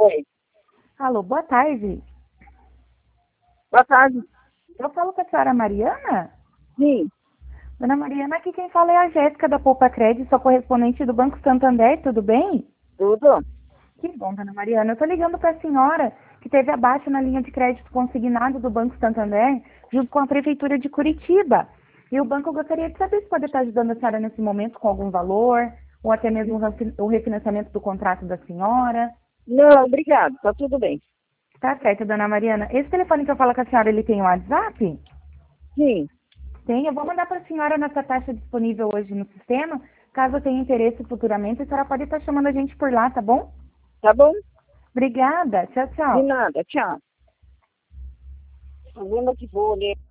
Oi. Alô, boa tarde. Boa tarde. Eu falo com a senhora Mariana? Sim. Dona Mariana, aqui quem fala é a Jéssica da Poupa Crédito, sua correspondente do Banco Santander, tudo bem? Tudo? Que bom, dona Mariana. Eu tô ligando para a senhora que teve abaixo na linha de crédito consignado do Banco Santander, junto com a Prefeitura de Curitiba. E o banco gostaria de saber se pode estar ajudando a senhora nesse momento com algum valor, ou até mesmo o refinanciamento do contrato da senhora. Não, obrigado. Tá tudo bem. Tá certo, dona Mariana. Esse telefone que eu falo com a senhora, ele tem o WhatsApp? Sim. Tem, eu vou mandar para a senhora nossa taxa disponível hoje no sistema. Caso tenha interesse futuramente, a senhora pode estar chamando a gente por lá, tá bom? Tá bom? Obrigada. Tchau, De tchau. nada. Tchau. Problema de bolha.